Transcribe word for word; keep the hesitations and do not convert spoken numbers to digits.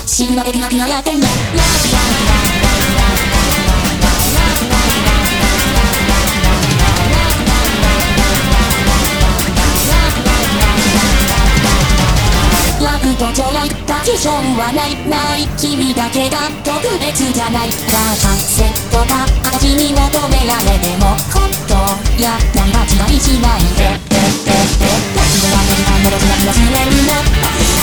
死ぬまでキラキラやってんね。楽とちょらいバリエーションはないない君だけが特別じゃない。ラーセットが形に求められてもほっとや何が違いしないで。ででででででででででででででで